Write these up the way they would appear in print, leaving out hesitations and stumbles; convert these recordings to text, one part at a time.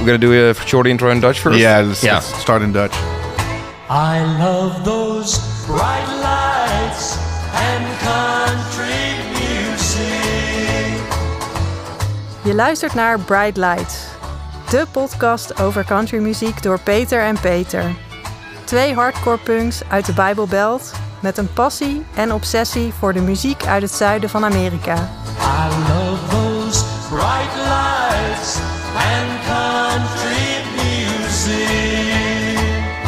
gonna do a short intro in Dutch first? Yeah, let's start in Dutch. I love those bright lights and country music. Je luistert naar Bright Lights, de podcast over countrymuziek door Peter en Peter. 2 hardcore punks uit de Bijbelbelt met een passie en obsessie voor de muziek uit het zuiden van Amerika. I love those bright lights and country music.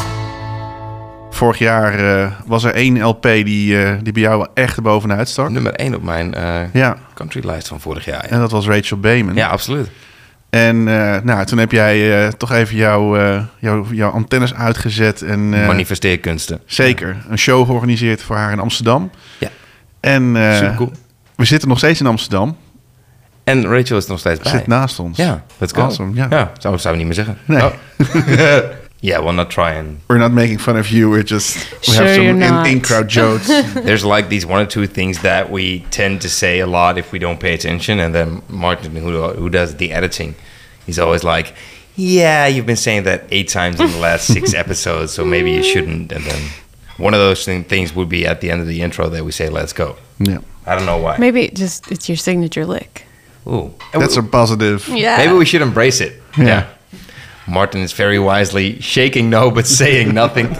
Vorig jaar was er 1 LP die bij jou echt er bovenuit stak. Nummer 1 op mijn countrylijst van vorig jaar. Ja. En dat was Rachel Bayman. Ja, absoluut. En toen heb jij toch even jouw antennes uitgezet. En, manifesteerkunsten. Zeker. Een show georganiseerd voor haar in Amsterdam. Ja. En super cool. We zitten nog steeds in Amsterdam. En Rachel is er nog steeds bij. Zit naast ons. Ja, let's go. Awesome, ja. Zou we niet meer zeggen. Nee. Oh. Yeah, we're not trying. We're not making fun of you. We have some in-crowd jokes. There's like these 1 or 2 things that we tend to say a lot if we don't pay attention. And then Martin, who does the editing, he's always like, yeah, you've been saying that 8 times in the last 6 episodes, so maybe you shouldn't. And then one of those things would be at the end of the intro that we say, let's go. Yeah. I don't know why. Maybe it's your signature lick. Ooh. That's a positive. Yeah. Maybe we should embrace it. Yeah. Martin is very wisely shaking no but saying nothing.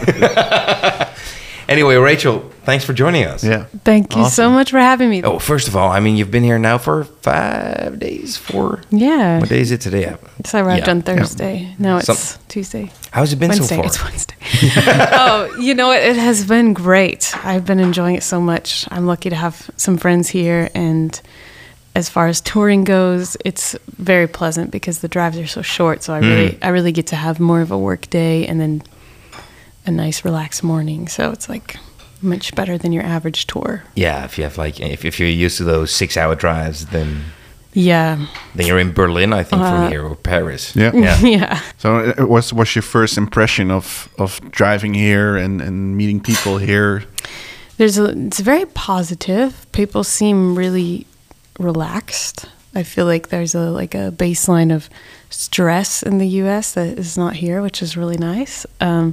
Anyway, Rachel, thanks for joining us. Yeah. Thank you so much for having me. Oh, first of all, I mean, you've been here now for 5 days, 4? Yeah. What day is it today? So I arrived on Thursday. Now it's Tuesday. How's it been Wednesday. so far? It's Wednesday. Oh, you know what? It has been great. I've been enjoying it so much. I'm lucky to have some friends here, and as far as touring goes, it's very pleasant because the drives are so short. So I really get to have more of a work day and then a nice relaxed morning. So it's like much better than your average tour. Yeah, if you have if you're used to those 6-hour drives, then then you're in Berlin, I think, from here, or Paris. Yeah. Yeah. So what's your first impression of driving here and meeting people here? It's very positive. People seem really relaxed. I feel like there's a baseline of stress in the US that is not here, which is really nice.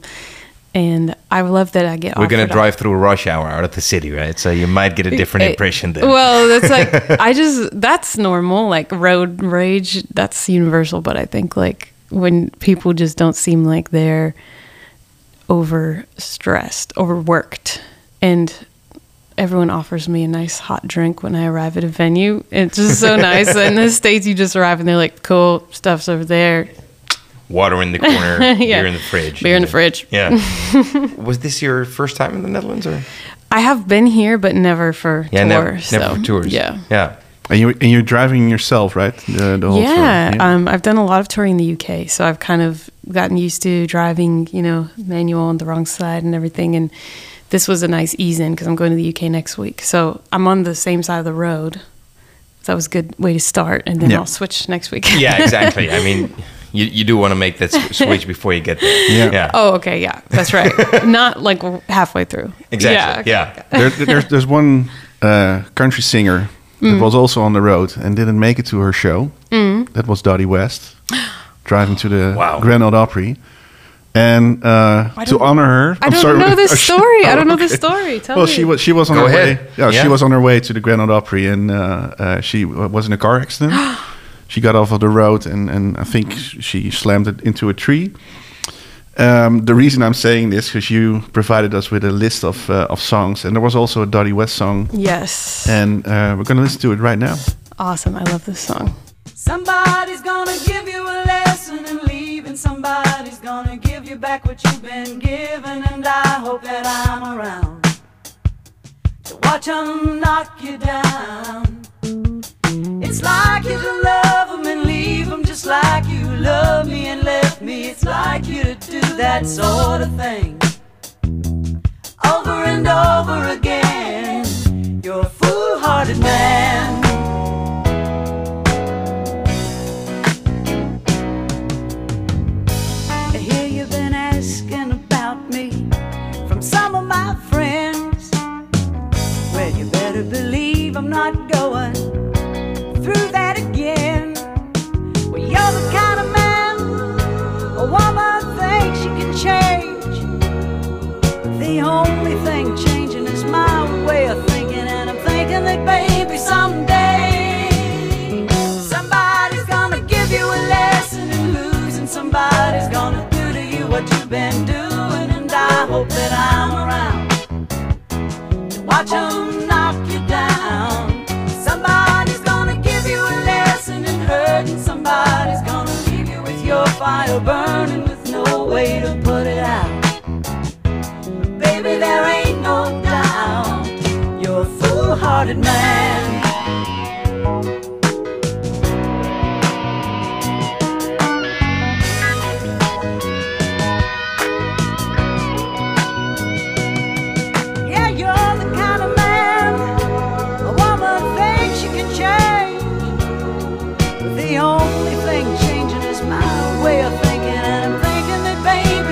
And I love that I get. We're going to drive through rush hour out of the city, right? So you might get a different impression then. Well, that's like that's normal. Like road rage, that's universal. But I think like when people just don't seem like they're overstressed, overworked, and everyone offers me a nice hot drink when I arrive at a venue. It's just so nice. In the States, you just arrive and they're like, cool, stuff's over there. Water in the corner, beer in the fridge. Beer in the fridge. Yeah. Was this your first time in the Netherlands? Or? I have been here, but never for tours. Never for tours. Yeah. Yeah. And you're driving yourself, right? The whole tour. Yeah. I've done a lot of touring in the UK, so I've kind of gotten used to driving, manual on the wrong side and everything. And this was a nice ease in because I'm going to the UK next week. So I'm on the same side of the road. So that was a good way to start. And then I'll switch next week. Yeah, exactly. I mean, you do want to make that switch before you get there. Yeah. Oh, okay. Yeah, that's right. Not like halfway through. Exactly. Yeah. Okay. There's one country singer that was also on the road and didn't make it to her show. That was Dottie West, driving to the Grand Ole Opry. And to honor her, I don't know this story. I don't know this story. Tell me. She was on Go her ahead. way. Yeah, she was on her way to the Grand Ole Opry, and she was in a car accident. She got off of the road, and I think she slammed it into a tree. The reason I'm saying this because you provided us with a list of songs, and there was also a Dottie West song. Yes. And we're gonna listen to it right now. Awesome. I love this song. Somebody's gonna give you a lesson in leaving. Somebody's gonna give you back what you've been given. And I hope that I'm around to watch them knock you down. It's like you to love them and leave them just like you love me and left me. It's like you to do that sort of thing over and over again. You're a foolhardy man. I hear you've been asking about me from some of my friends. Well, you better believe I'm not going through that again. Well, you're the kind of man watch them knock you down. Somebody's gonna give you a lesson in hurt, and somebody's gonna leave you with your fire burning with no way to put it out. Baby, there ain't no doubt you're a foolhardy man. Yeah, you're the kind of man a woman thinks she can change. The only thing changing is my way of thinking, and I'm thinking that baby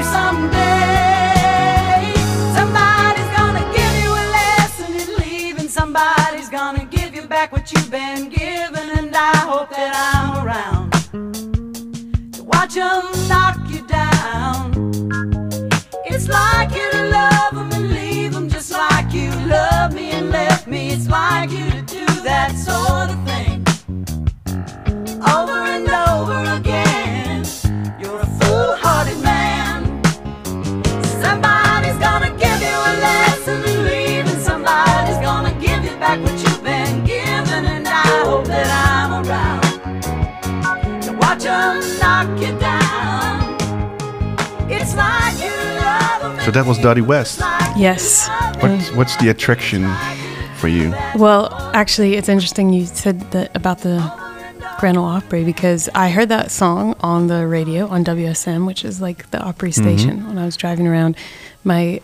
someday somebody's gonna give you a lesson in leaving. Somebody's gonna give you back what you've been given, and I hope that I'm around to watch them knock you down. It's like you to love them and leave them, just like you love me and left me. It's like you to do that sort of thing over and over again. You're a foolhardy man. Somebody's gonna give you a lesson in leaving. Somebody's gonna give you back what you've been given, and I hope that I'm around to watch them knock you down. It's like you love them. So that was Dottie West. Yes. What's the attraction for you? Well, actually, it's interesting you said that about the Grand Ole Opry, because I heard that song on the radio on WSM, which is like the Opry station, when I was driving around. My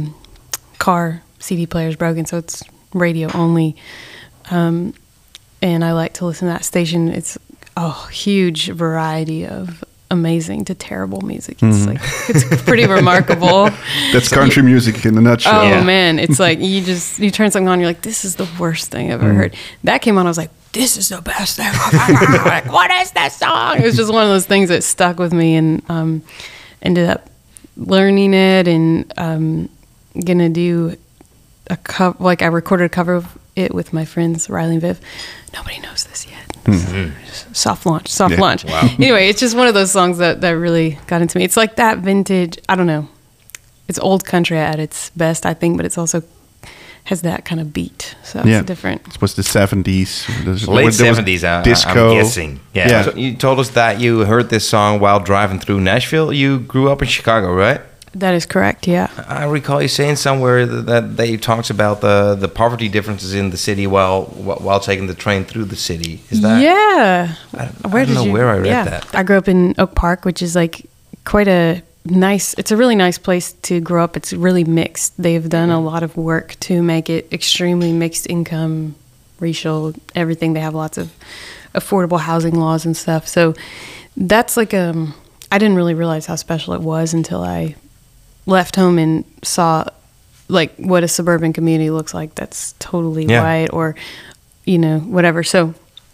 car CD player is broken, so it's radio only. And I like to listen to that station. It's a huge variety of amazing to terrible music. It's like, it's pretty remarkable. That's country music in a nutshell. Oh man, it's like you turn something on, you're like, this is the worst thing I've ever heard. That came on, I was like, this is the best thing I've ever heard. Like, what is that song? It was just one of those things that stuck with me, and ended up learning it, and gonna do a cover. Like I recorded a cover of it with my friends Riley and Viv. Nobody knows this yet. Soft launch. Wow. Anyway, it's just one of those songs that really got into me. It's like that vintage, I don't know. It's old country at its best, I think, but it's also has that kind of beat. So it's different. It was the 70s. Late 70s, disco. I'm guessing. Yeah. So you told us that you heard this song while driving through Nashville. You grew up in Chicago, right? That is correct, yeah. I recall you saying somewhere that you talked about the poverty differences in the city while taking the train through the city. Is that? Yeah. I don't know where I read that. I grew up in Oak Park, which is like quite a nice, it's a really nice place to grow up. It's really mixed. They've done a lot of work to make it extremely mixed income, racial, everything. They have lots of affordable housing laws and stuff. So that's like, I didn't really realize how special it was until I left home and saw like what a suburban community looks like that's totally white, or whatever. So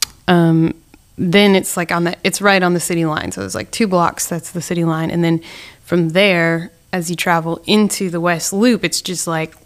then it's like it's right on the city line, so it's like 2 blocks, that's the city line, and then from there, as you travel into the West Loop, it's just like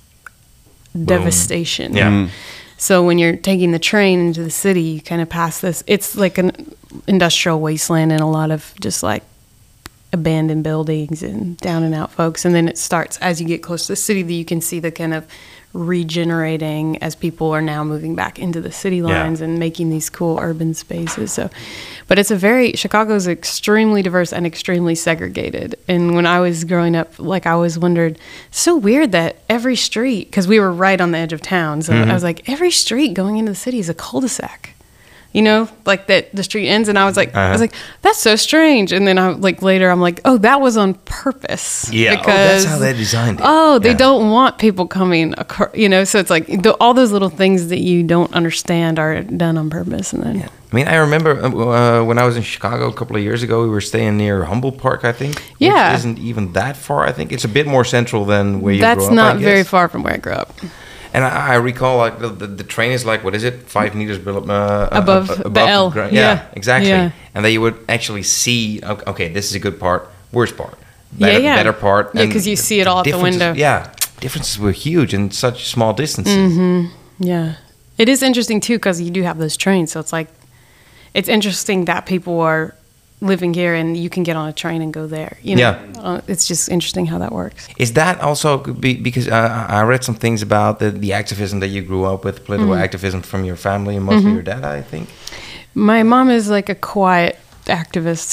devastation. So when you're taking the train into the city, you kind of pass this, it's like an industrial wasteland and a lot of just like abandoned buildings and down and out folks. And then it starts as you get close to the city, that you can see the kind of regenerating as people are now moving back into the city lines and making these cool urban spaces. So, but it's Chicago's extremely diverse and extremely segregated. And when I was growing up, like I always wondered, it's so weird that every street, because we were right on the edge of town. So I was like, every street going into the city is a cul-de-sac. Like that the street ends, and I was like, that's so strange. And then later I'm like, oh, that was on purpose. Yeah, because, that's how they designed it. Oh, they don't want people coming, so it's like all those little things that you don't understand are done on purpose. And then, I mean, I remember when I was in Chicago a couple of years ago, we were staying near Humboldt Park, I think. Yeah. Which isn't even that far, I think. It's a bit more central than where you grew up, that's not very far from where I grew up. And I recall, like, the train is like, what is it? 5 meters above the L. ground. Yeah, exactly. Yeah. And then you would actually see, okay, this is a good part, worst part. Better part. Yeah, because you see it all out the window. Yeah, differences were huge in such small distances. Mm-hmm. Yeah. It is interesting, too, because you do have those trains. So it's like, it's interesting that people are living here and you can get on a train and go there. You know, it's just interesting how that works. Is that also because I read some things about the activism that you grew up with, political activism from your family and mostly your dad, I think? My mom is like a quiet activist.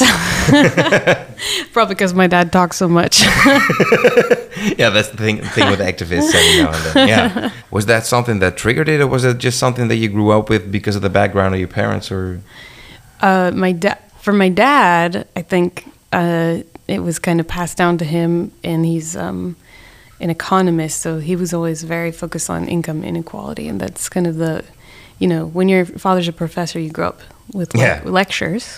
Probably because my dad talks so much. Yeah, that's the thing with activists every now and then. Yeah. Was that something that triggered it, or was it just something that you grew up with because of the background of your parents? Or for my dad, I think it was kind of passed down to him, and he's an economist, so he was always very focused on income inequality, and that's kind of the, you know, when your father's a professor, you grow up with lectures,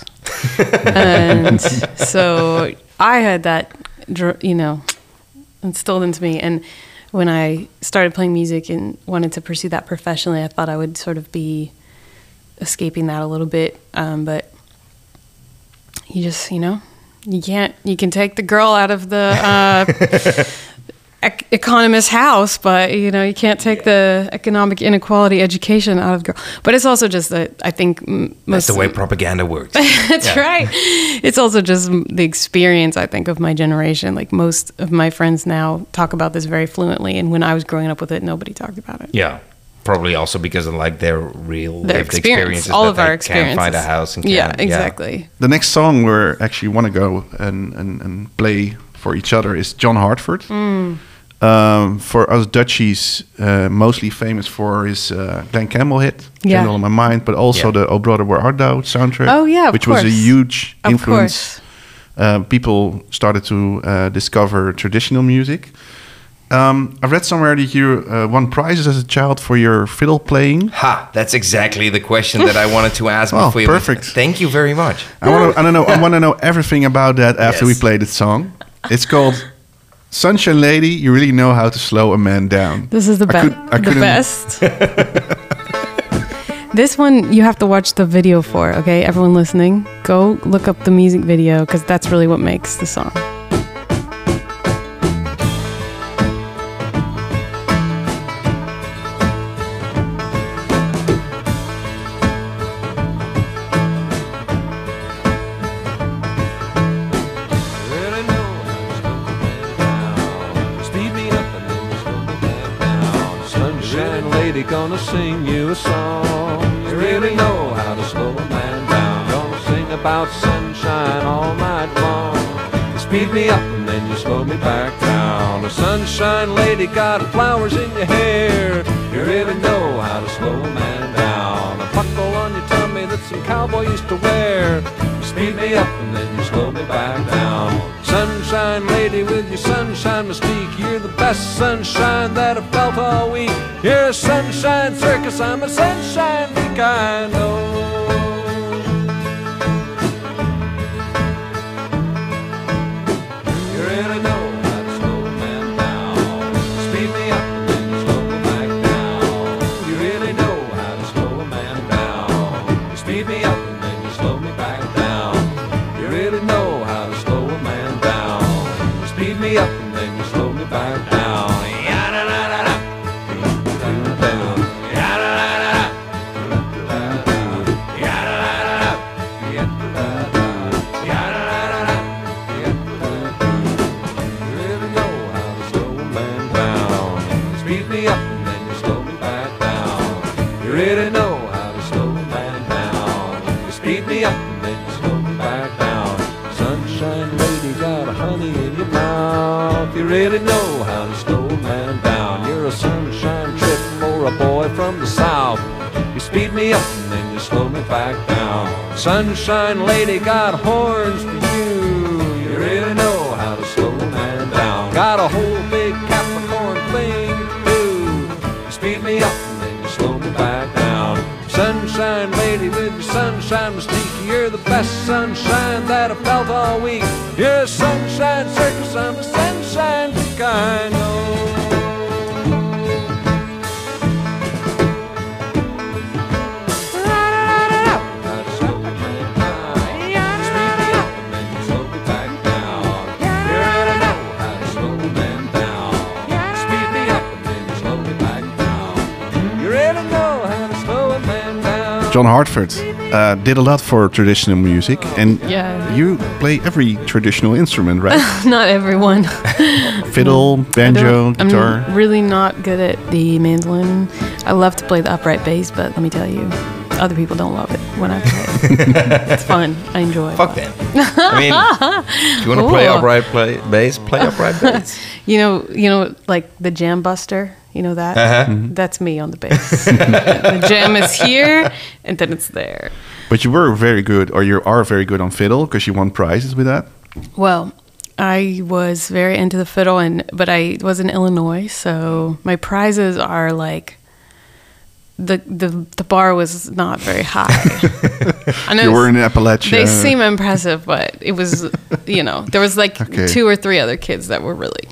and so I had that, you know, instilled into me. And when I started playing music and wanted to pursue that professionally, I thought I would sort of be escaping that a little bit, but you just, you know, you can take the girl out of the economist's house, but, you know, you can't take the economic inequality education out of the girl. But it's also just that I think that's the way propaganda works. That's right. It's also just the experience, I think, of my generation. Like, most of my friends now talk about this very fluently, and when I was growing up with it, nobody talked about it. Yeah. Probably also because of like their lived experiences. All that of our they experiences. Can't find a house. And Exactly. The next song we actually want to go and play for each other is John Hartford. For us Dutchies, mostly famous for his Glenn Campbell hit, General in My Mind, but also the Oh Brother Where Art Thou soundtrack, Oh yeah, which was a huge influence. Of course. People started to discover traditional music. I've read somewhere that you won prizes as a child for your fiddle playing. Ha! That's exactly the question that I wanted to ask Oh, before you. perfect. Thank you very much. I want to know everything about that after we play the song. It's called Sunshine Lady. You really know how to slow a man down. This is the best. This one you have to watch the video for, okay? Everyone listening, go look up the music video, because that's really what makes the song. Gonna sing you a song. You really know how to slow a man down. Gonna sing about sunshine all night long. You speed me up and then you slow me back down. The sunshine lady got flowers in your hair. You really know how to slow a man down. A buckle on your tummy that some cowboy used to wear. You speed me up and then you slow me back down. Sunshine lady with your sunshine mystique. You're the best sunshine that I've felt all week. You're a sunshine circus, I'm a sunshine freak, I know. You really know how to slow a man down. Speed me up and then you slow me back down. You really know how to slow a man down. You speed me up and then you slow me back down. You really know how to slow a man down. You speed me up and then you slow me back down. Really know how to slow a man down. You speed me up and then you slow me back down. Sunshine lady got a honey in your mouth. You really know how to slow a man down. You're a sunshine trip for a boy from the south. You speed me up and then you slow me back down. Sunshine lady got horns for you. You really know how to slow a man down. Got a whole big Capricorn thing to do. You speed me up and then you slow me back down. Sunshine lady with your sunshine mystique. You're the best sunshine that I've felt all week. You're a sunshine circus, I'm a sunshine freak, I know. John Hartford. did a lot for traditional music, and Yeah. you play every traditional instrument, right? Not everyone. Fiddle, banjo, guitar. I'm really not good at the mandolin. I love to play the upright bass, but let me tell you, other people don't love it when I play it. It's fun. I enjoy it. Fuck them. I mean, if you want to play Cool. upright bass, play upright bass. You know, like the jam buster. You know that? That's me on the bass. The jam is here, and then it's there. But you were very good, or you are very good on fiddle because you won prizes with that. Well, I was very into the fiddle, but I was in Illinois, so my prizes are like the bar was not very high. I know You were in Appalachia. they seem impressive, but it was there was like Okay. 2 or 3 other kids that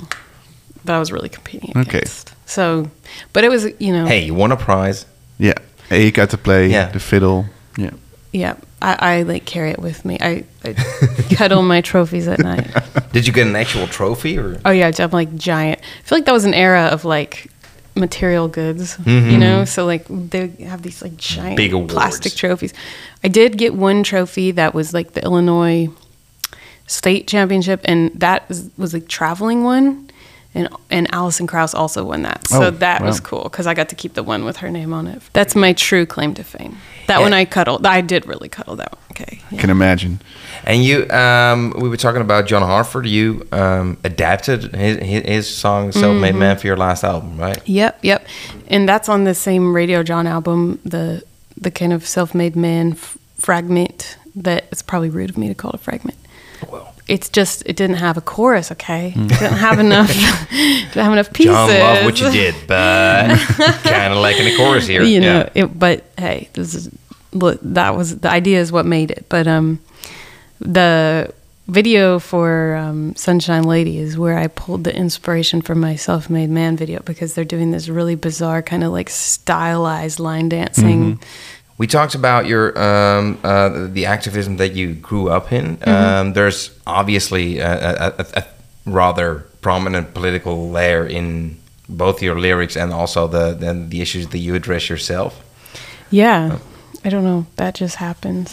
I was really competing Okay. against. So, but it was Hey, you won a prize. Yeah, and you got to play Yeah. the fiddle. Yeah. yeah, I like carry it with me. I cuddle my trophies at night. Did you get an actual trophy or? Oh yeah, I'm like giant. I feel like that was an era of like material goods, So like they have these like giant Big awards. plastic trophies. I did get one trophy that was like the Illinois State Championship, and that was like traveling one. And Alison Krauss also won that. So Oh, that was wow. cool because I got to keep the one with her name on it. That's my true claim to fame. That one I cuddled. I did really cuddle that one. Okay. Yeah. Can imagine. And you, we were talking about John Hartford. You adapted his song "Self-Made Man" for your last album, right? Yep. And that's on the same Radio John album, the kind of self-made man fragment that it's probably rude of me to call it a fragment. Well, It's just it didn't have a chorus, okay? It didn't have enough didn't have enough pieces. John loved what you did, but kind of lacking the chorus here. You know, Yeah. but hey, that was the idea is what made it. But the video for Sunshine Lady is where I pulled the inspiration for my Self-Made Man video because they're doing this really bizarre kind of like stylized line dancing. We talked about your the activism that you grew up in. There's obviously a rather prominent political layer in both your lyrics and also the issues that you address yourself. Yeah. I don't know. That just happens.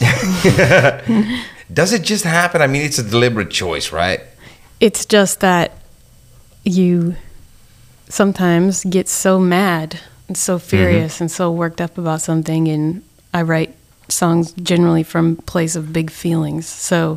Does it just happen? I mean, it's a deliberate choice, right? It's just that you sometimes get so mad and so furious and so worked up about something, and I write songs generally from a place of big feelings. So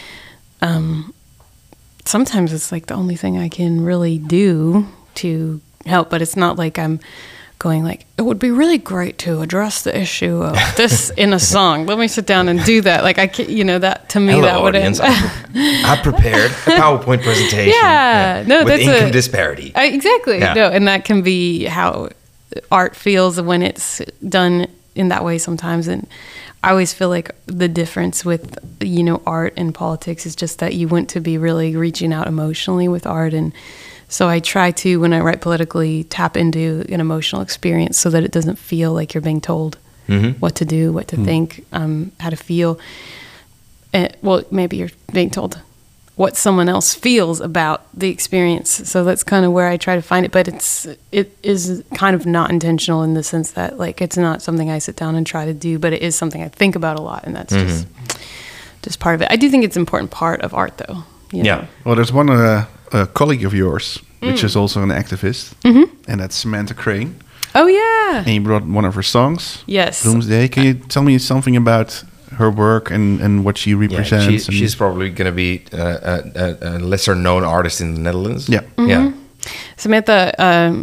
sometimes it's like the only thing I can really do to help, but it's not like I'm going like, it would be really great to address the issue of this in a song. Let me sit down and do that. Like I can't, that to me Hello, that would audience. I prepared a PowerPoint presentation. Yeah. No, with that's income disparity. Exactly. Yeah. No, and that can be how art feels when it's done in that way sometimes. And I always feel like the difference with, art and politics is just that you want to be really reaching out emotionally with art. And so I try to, when I write politically, tap into an emotional experience so that it doesn't feel like you're being told what to do, what to think, how to feel. Well, maybe you're being told what someone else feels about the experience. So that's kind of where I try to find it. But it is kind of not intentional in the sense that like it's not something I sit down and try to do, but it is something I think about a lot, and that's just part of it. I do think it's an important part of art, though. You know? Well, there's one a colleague of yours, which is also an activist, and that's Samantha Crane. Oh yeah. And you brought one of her songs. Yes. Doomsday. Can you tell me something about her work and what she represents? and- she's probably going to be a lesser known artist in the Netherlands. Yeah. Yeah. Samantha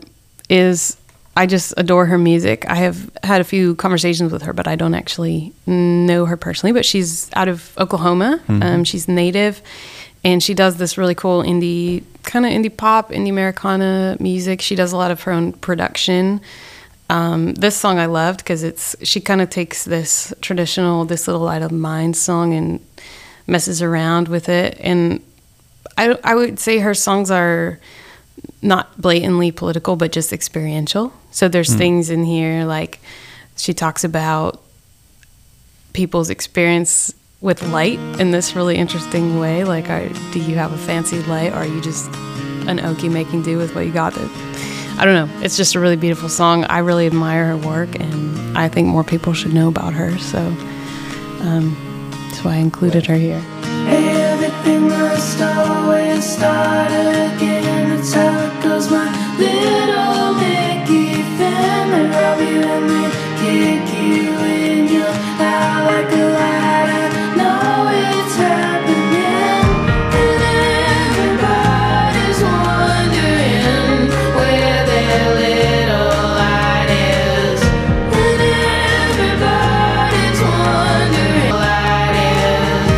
I just adore her music. I have had a few conversations with her, but I don't actually know her personally. But she's out of Oklahoma. She's native, and she does this really cool indie pop, indie Americana music. She does a lot of her own production. This song I loved because she kind of takes this traditional "This Little Light of Mine" song and messes around with it. And I would say her songs are not blatantly political, but just experiential. So there's things in here like she talks about people's experience with light in this really interesting way. Like, do you have a fancy light, or are you just an okie making do with what you got? I don't know. It's just a really beautiful song. I really admire her work, and I think more people should know about her. So That's why I included her here. Everything must always start again. That's how it goes, my little Mickey Finn. They rob you and they kick you in your out like a light. I know it's happening, and everybody's wondering where their little light is. And everybody's wondering where light is.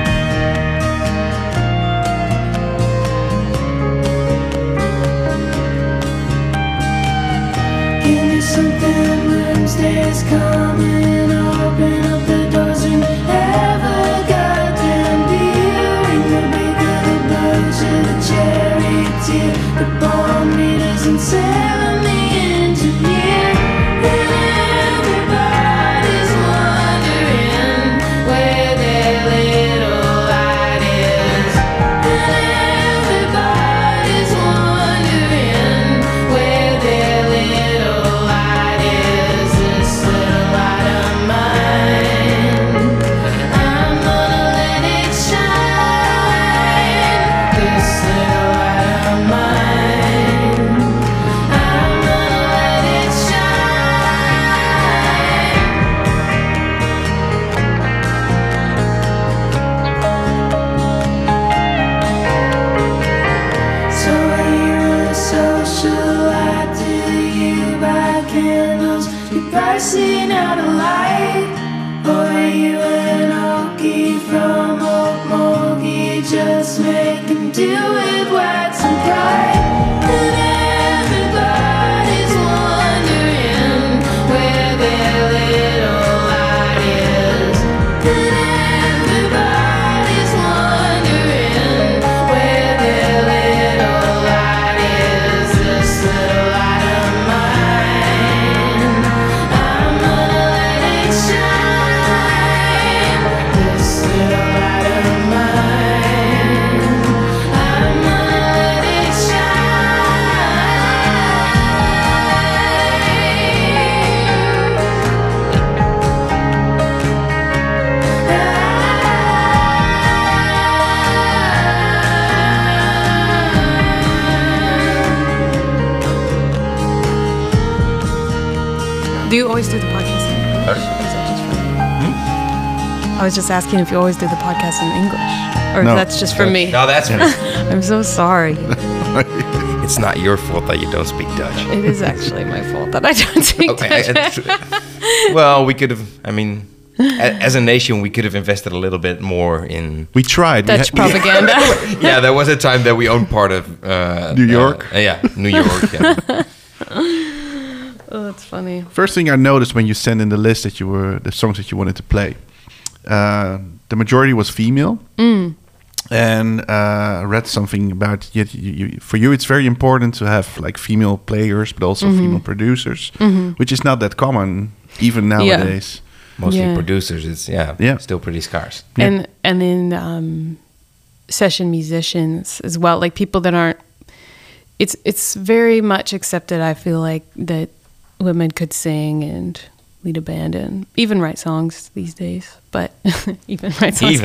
Give me something, Wednesday's coming. Open up the doors and have a goddamn beer. Ring the baker, the butcher, the charioteer, the bomb readers and Salem the engineer. And everybody's wondering where their little light is. And everybody's wondering where their little light is. This little light of mine, I'm gonna let it shine. This little light of mine, I'm gonna let it shine. So you're a socialite, do you buy candles, you pricing out a light? Or are you an Okie from Okmulgee, just making do with wax and pride? And everybody's wondering where their little light is. And everybody's wondering where their little light is. This little light of mine, I'm gonna let it shine. This little light of mine, I'm gonna let it Do you always do the podcast in English? Or is that just for me? I was just asking if you always do the podcast in English, or if No. that's just for me. No, that's I'm so sorry. it's not your fault that you don't speak Dutch. It is actually my fault that I don't speak Okay. Dutch. Well, we could have. I mean, as a nation, we could have invested a little bit more in. We tried. Dutch we had- propaganda. Yeah, there was a time that we owned part of New York? Yeah, New York. Yeah. Oh, that's funny. First thing I noticed when you sent in the list that you were the songs that you wanted to play, the majority was female. And I read something about for you it's very important to have like female players, but also female producers, which is not that common even nowadays. Mostly Yeah. producers. It's Yeah. still pretty scarce. Yeah. And in session musicians as well, like people that aren't. It's very much accepted. I feel like that women could sing and lead a band and even write songs these days. But even write songs.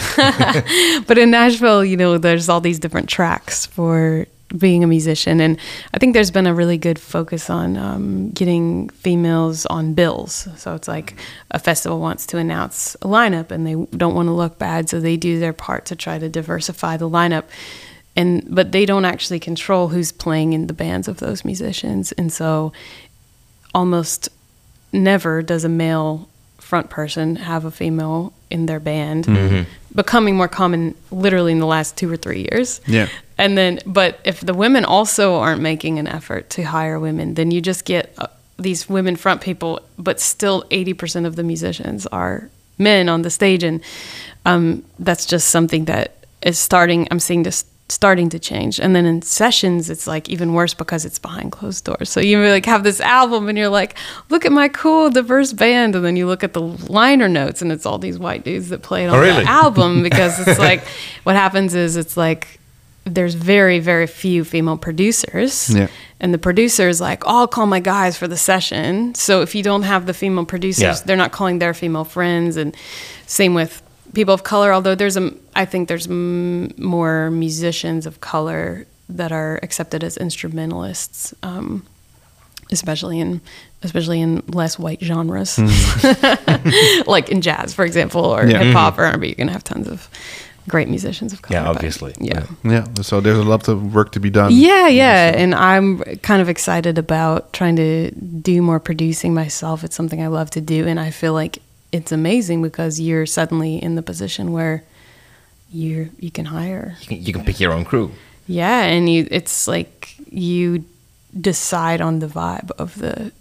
But in Nashville, you know, there's all these different tracks for being a musician, and I think there's been a really good focus on getting females on bills. So it's like a festival wants to announce a lineup, and they don't want to look bad, so they do their part to try to diversify the lineup. But they don't actually control who's playing in the bands of those musicians, and so almost never does a male front person have a female in their band, becoming more common literally in the last 2 or 3 years. Yeah. And then, but if the women also aren't making an effort to hire women, then you just get these women front people, but still 80% of the musicians are men on the stage. And that's just something that is I'm seeing this starting to change. And then in sessions, it's like even worse because it's behind closed doors. So you like have this album and you're like, look at my cool diverse band, and then you look at the liner notes and it's all these white dudes that played on the album, because it's like what happens is it's like there's very, very few female producers. Yeah. And the producer's like, oh, I'll call my guys for the session. So if you don't have the female producers, Yeah. they're not calling their female friends. And same with people of color, although I think there's more musicians of color that are accepted as instrumentalists, especially in less white genres, like in jazz, for example, or Yeah. hip hop or R&B. You're gonna have tons of great musicians of color. Yeah, but- obviously. yeah. Yeah. So there's a lot of work to be done. Yeah. And I'm kind of excited about trying to do more producing myself. It's something I love to do. And I feel like it's amazing because you're suddenly in the position where you can hire. You can pick your own crew. Yeah. And it's like you decide on the vibe of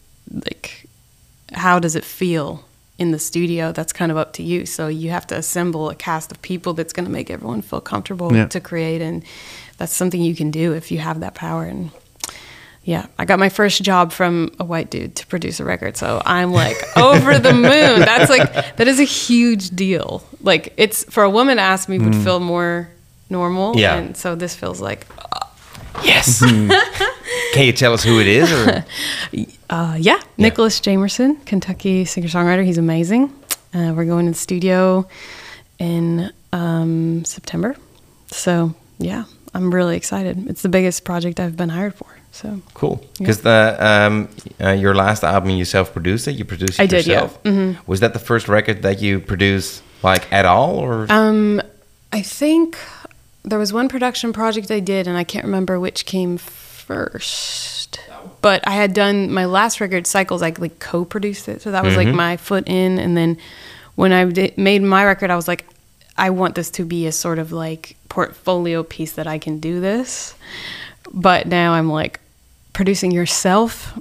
how does it feel in the studio? That's kind of up to you. So you have to assemble a cast of people that's going to make everyone feel comfortable Yeah. to create. And that's something you can do if you have that power. And yeah, I got my first job from a white dude to produce a record. So I'm like over the moon. That is a huge deal. Like it's for a woman to ask me would feel more normal. Yeah. And so this feels like, Yes. Can you tell us who it is? Or? yeah, Nicholas Jamerson, Kentucky singer-songwriter. He's amazing. We're going to the studio in September. So, yeah, I'm really excited. It's the biggest project I've been hired for. So Cool. Because your last album, you self-produced it? You produced it I did, yeah. yourself? Was that the first record that you produced, like, at all? Or? I think there was one production project I did, and I can't remember which came first. But I had done my last record, Cycles, I like co-produced it. So that was like my foot in. And then when I made my record, I was like, I want this to be a sort of like portfolio piece that I can do this. But now I'm like, producing yourself.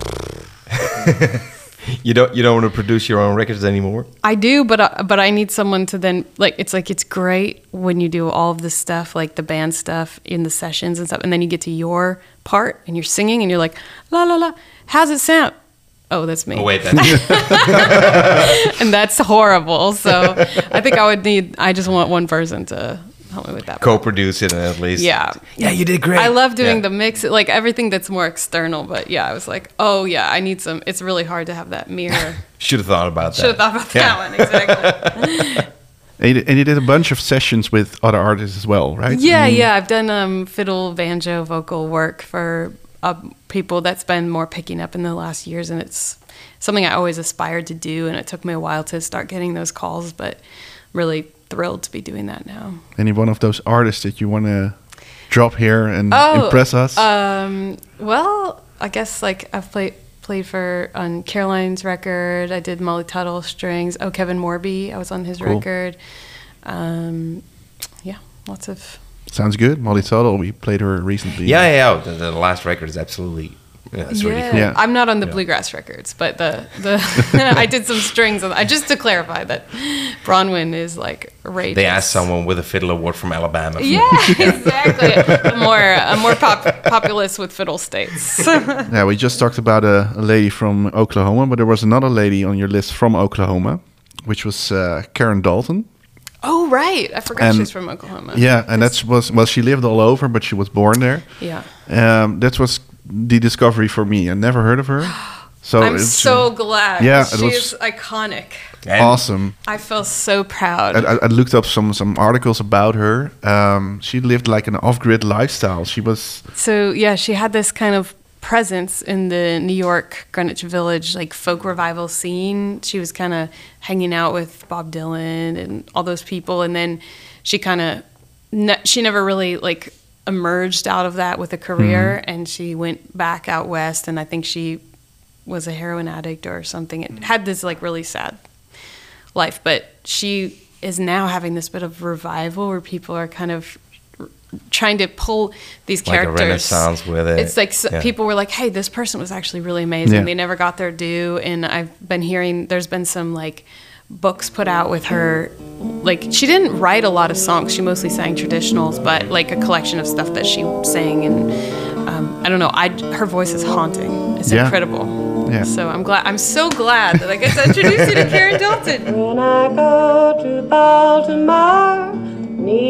You don't want to produce your own records anymore? I do, but I need someone to then it's great when you do all of this stuff, like the band stuff in the sessions and stuff, and then you get to your part and you're singing and you're like, la la la, how's it sound? Oh, that's me. Oh, wait, that's And that's horrible. So I think I just want one person to help me with that. co-produce it at least. Yeah. Yeah, you did great. I love doing Yeah. the mix, like everything that's more external. But yeah, I was like, oh yeah, I need some. It's really hard to have that mirror. Should have thought about that. Should have thought about that one exactly. And you did a bunch of sessions with other artists as well, right? Yeah. I've done fiddle, banjo, vocal work for people that's been more picking up in the last years, and it's something I always aspired to do. And it took me a while to start getting those calls, but really thrilled to be doing that now. Any one of those artists that you want to drop here and Oh, impress us? Well, I guess like I've played for on Caroline's record. I did Molly Tuttle strings. Oh, Kevin Morby, I was on his Cool. record. Yeah, lots of. Sounds good. Molly Tuttle, we played her recently. Yeah. The last record is absolutely... Yeah, it's really cool. Yeah. I'm not on the bluegrass records, but the I did some strings. Just to clarify that Bronwyn is like rated. They asked someone with a fiddle award from Alabama. Yeah, exactly. a more populous with fiddle states. Yeah, we just talked about a lady from Oklahoma, but there was another lady on your list from Oklahoma, which was Karen Dalton. Oh, right. I forgot And- she's from Oklahoma. Yeah, and she lived all over, but she was born there. Yeah. That was the discovery for me. I never heard of her. So I'm it's so glad. Yeah, it she was- is iconic. And awesome. I feel so proud. I looked up some articles about her. She lived like an off-grid lifestyle. She was So yeah, she had this kind of presence in the New York Greenwich Village like folk revival scene. She was kind of hanging out with Bob Dylan and all those people, and then she kind of she never really like emerged out of that with a career, and she went back out west, and I think she was a heroin addict or something. It had this like really sad life, but she is now having this bit of revival where people are kind of trying to pull these Like a characters. renaissance with it. It's like Yeah. people were like, hey, this person was actually really amazing. Yeah. They never got their due. And I've been hearing there's been some like books put out with her. Like she didn't write a lot of songs. She mostly sang traditionals, but like a collection of stuff that she sang. And I don't know. Her voice is haunting. It's Yeah. incredible. Yeah. So I'm so glad that I get to introduce you to Karen Dalton. When I go to Baltimore, need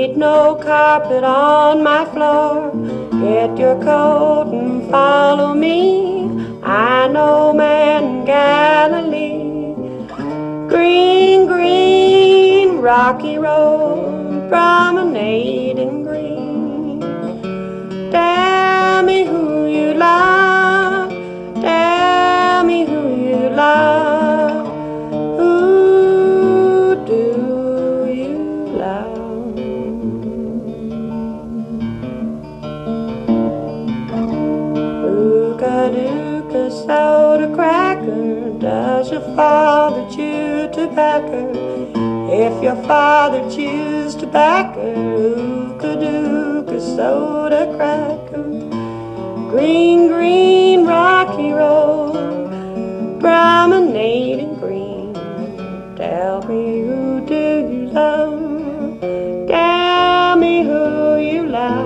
need no carpet on my floor. Get your coat and follow me. I know man in Galilee. Green, green, rocky road, promenading green. Tell me who you love. Tell me who you love. Who do you love? Ooka-dooka soda cracker, does your father chew tobacco? If your father chews tobacco, ooka-dooka soda cracker. Green, green, rocky road, promenading green. Tell me who do you love? Tell me who you love.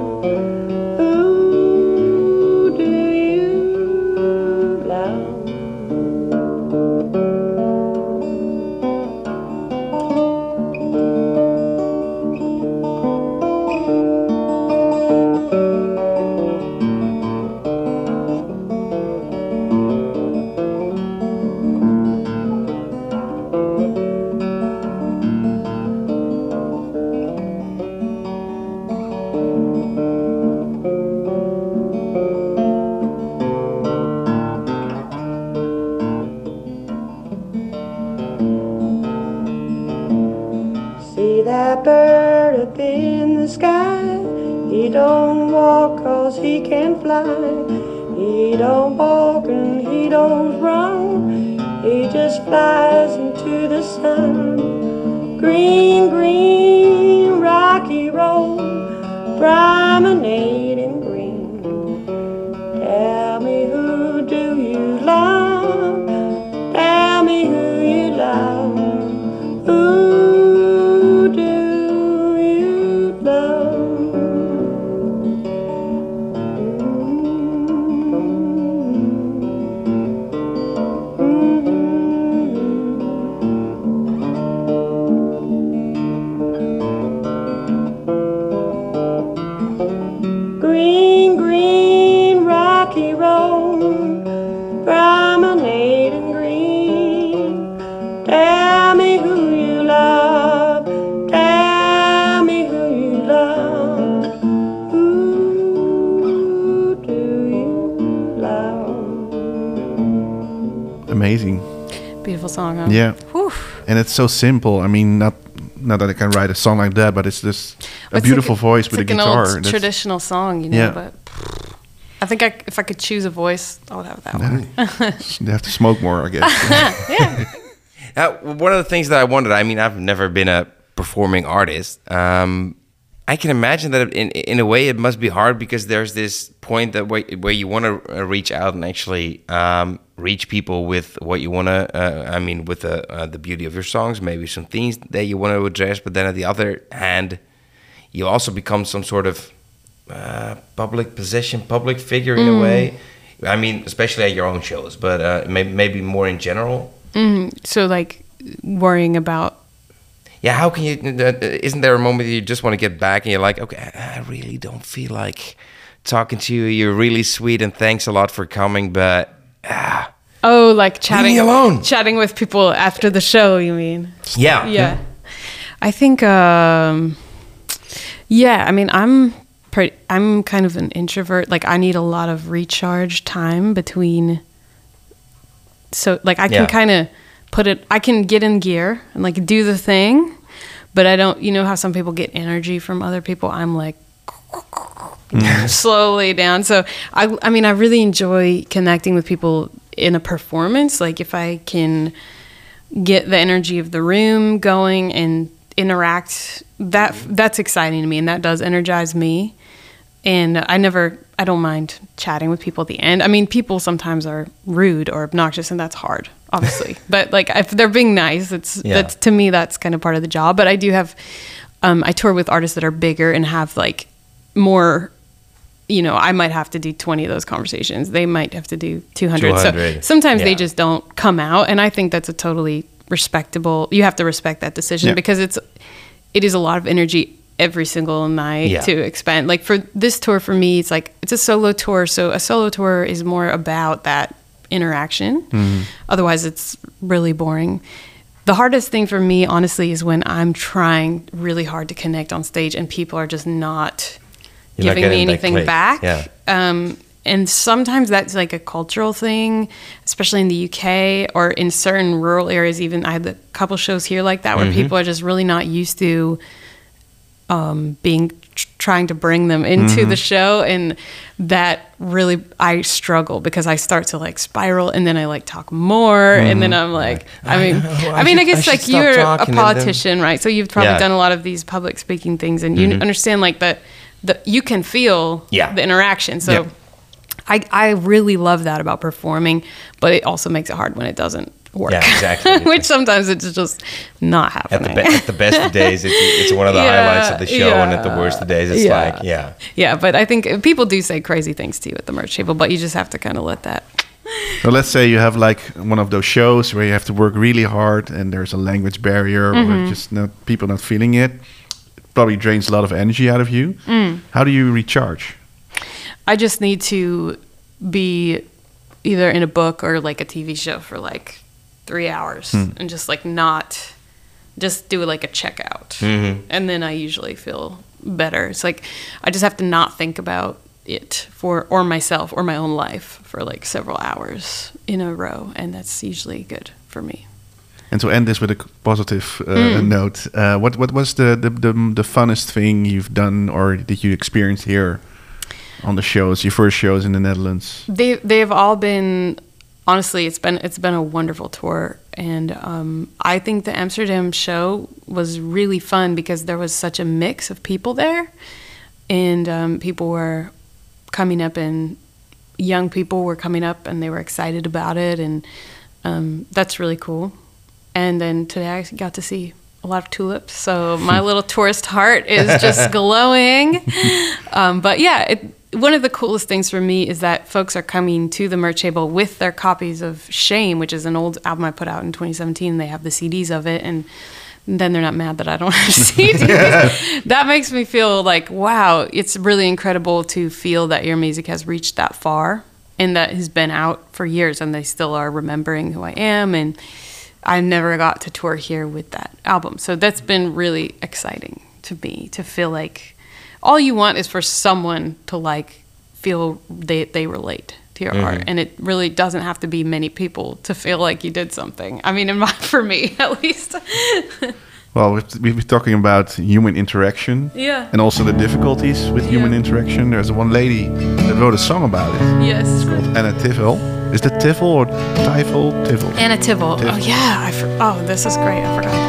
Who do you love? See that bird up in the sky? He don't walk 'cause he can fly. He don't walk and he don't run. He just flies into the sun. Green, green, rocky road, promenading green. Tell me who do you love? Tell me who you love. Who do you love? Green, green, rocky road, promenading green. Tell me who you love. Tell me who you love. Who do you love? Amazing. Beautiful song, huh? Yeah. Whew. And it's so simple. I mean, not that I can write a song like that, but it's just a It's beautiful like voice it's with like a an guitar. old That's- traditional song, you know. Yeah. But I think if I could choose a voice, I would have that one. They have to smoke more, I guess. One of the things that I wondered, I mean, I've never been a performing artist. I can imagine that in a way it must be hard because there's this point that where you want to reach out and actually reach people with what you want to. I mean, with the beauty of your songs, maybe some things that you want to address. But then on the other hand, you also become some sort of public position, public figure in a way. I mean, especially at your own shows, but maybe more in general. So, like, worrying about. Yeah, how can you? Isn't there a moment that you just want to get back and you're like, okay, I really don't feel like talking to you. You're really sweet and thanks a lot for coming, but Oh, like chatting, me alone. chatting with people after the show. You mean? yeah, Yeah. I think. Yeah. I mean, I'm kind of an introvert. Like, I need a lot of recharge time between. So, like, I can Yeah. kind of I can get in gear and, like, do the thing, but I don't, you know how some people get energy from other people? I'm like, slowly down. So, I mean, I really enjoy connecting with people in a performance. Like, if I can get the energy of the room going and interact, that's exciting to me, and that does energize me. And I don't mind chatting with people at the end. I mean, people sometimes are rude or obnoxious, and that's hard, obviously. But, like, if they're being nice, that's to me, that's kind of part of the job. But I do have, I tour with artists that are bigger and have, like, more, you know, I might have to do 20 of those conversations. They might have to do 200. So 200. sometimes they Yeah. just don't come out, and I think that's a totally respectable. You have to respect that decision Yeah. because it is a lot of energy every single night Yeah. to expand. Like for this tour, for me, it's like it's a solo tour. So a solo tour is more about that interaction. Otherwise, it's really boring. The hardest thing for me, honestly, is when I'm trying really hard to connect on stage and people are just not You're not giving me getting that anything click. back. Yeah. And sometimes that's like a cultural thing, especially in the UK or in certain rural areas. Even I had a couple shows here like that where people are just really not used to trying to bring them into the show, and that really I struggle because I start to like spiral, and then I like talk more, and then I'm like, I guess like you're a politician, right? So you've probably done a lot of these public speaking things, and you understand like the you can feel the interaction. So I really love that about performing, but it also makes it hard when it doesn't work. Yeah, exactly. Which sometimes it's just not happening. At the best of days, it's one of the highlights of the show, and at the worst of days, it's like, Yeah, but I think people do say crazy things to you at the merch table, but you just have to kind of let that. So let's say you have like one of those shows where you have to work really hard and there's a language barrier or just people not feeling it. It probably drains a lot of energy out of you. How do you recharge? I just need to be either in a book or like a TV show for like 3 hours and just like not just do like a checkout. And then I usually feel better. It's like I just have to not think about it or myself or my own life for like several hours in a row, and that's usually good for me. And to end this with a positive note, what was the funnest thing you've done or that you experienced here on the shows, your first shows in the Netherlands? They've all been, honestly, it's been a wonderful tour, and I think the Amsterdam show was really fun because there was such a mix of people there, and people were coming up, and young people were coming up, and they were excited about it, and that's really cool. And then today I got to see a lot of tulips, so my little tourist heart is just glowing. But yeah, one of the coolest things for me is that folks are coming to the merch table with their copies of Shame, which is an old album I put out in 2017. They have the CDs of it, and then they're not mad that I don't have CDs. That makes me feel like, wow, it's really incredible to feel that your music has reached that far and that has been out for years, and they still are remembering who I am. And I never got to tour here with that album. So that's been really exciting to me, to feel like all you want is for someone to like feel they relate to your art, and it really doesn't have to be many people to feel like you did something. I mean, for me at least. Well, we've been talking about human interaction, and also the difficulties with human interaction. There's one lady that wrote a song about it. Yes, it's called Anna Tivel. Is that Tivel or Tivel? Anna Tivel. Oh yeah, this is great. I forgot.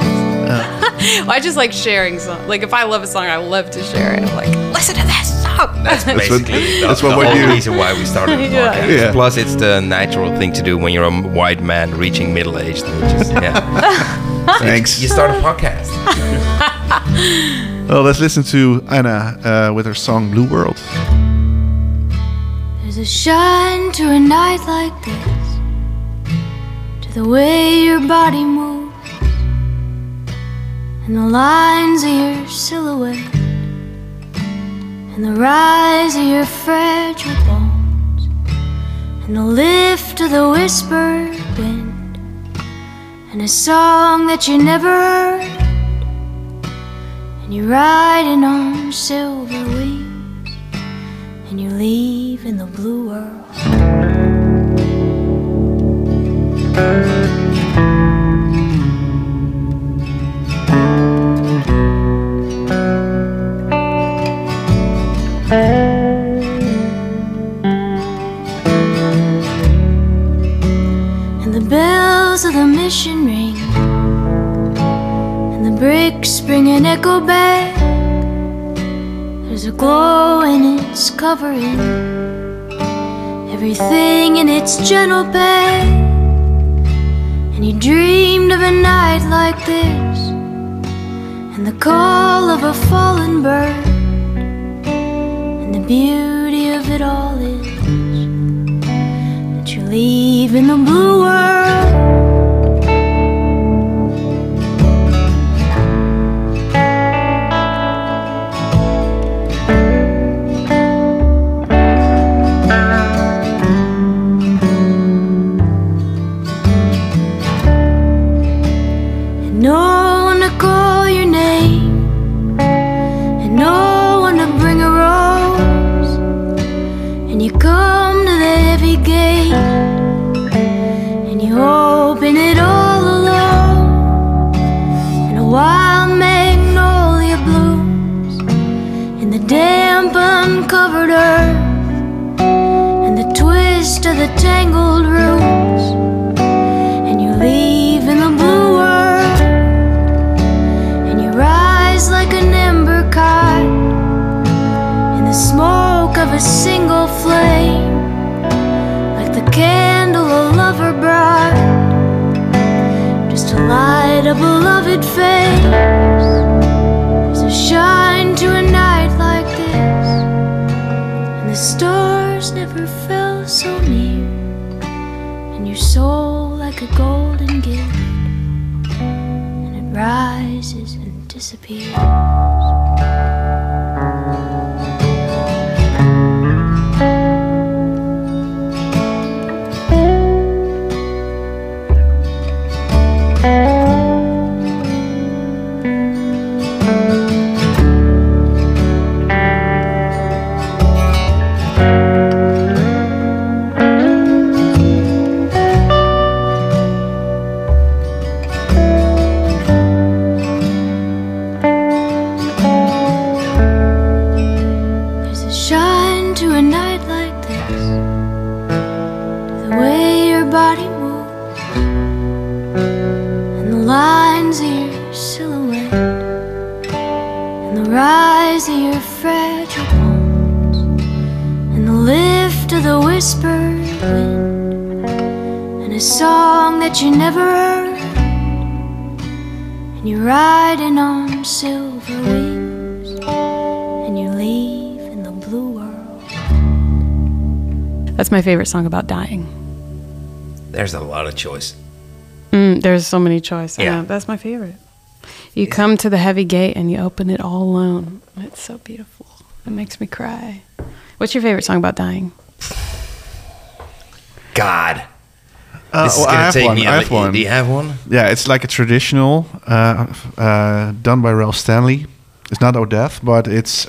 Well, I just like sharing songs. Like if I love a song, I love to share it. I'm like, listen to this song. That's basically that's the what whole we do. reason why we started the podcast. Yeah. Plus, it's the natural thing to do when you're a white man reaching middle age. Thanks. You start a podcast. Well, let's listen to Anna with her song Blue World. There's a shine to a night like this, to the way your body moves, and the lines of your silhouette, and the rise of your fragile bones, and the lift of the whispered wind, and a song that you never heard, and you're riding on silver wings, and you leave in the blue world. And the bells of the mission ring, and the bricks bring an echo back. There's a glow and it's covering everything in its gentle bed. And you dreamed of a night like this, and the call of a fallen bird, and the beauty of it all is that you leave in the blue world. call your name, and no one to bring a rose. And you come to the heavy gate, and you open it all alone. And a wild magnolia blooms in the damp uncovered earth, and the twist of the tangled roots, and you leave in the blue world, and you rise like an ember caught in the smoke of a single flame, like the candle a lover brought just to light a beloved face. There's a shine to a night like this, and the stars never fell so near, and your soul like a golden gift, and it rises and disappears. There's a shine to a night like this, to the way your body moves, and the lines of your silhouette, and the rise of your fragile bones, and the lift of the whispered wind, and a song that you never heard, and you're riding on silver wings, and you leave in the blue world. That's my favorite song about dying. There's a lot of choice. There's so many choices. Yeah. Yeah, that's my favorite. You come to the heavy gate and you open it all alone. It's so beautiful. It makes me cry. What's your favorite song about dying? God. Well, This is I gonna have take one. me. I have one. Do you have one? Yeah, it's like a traditional done by Ralph Stanley. It's not O'Death, but it's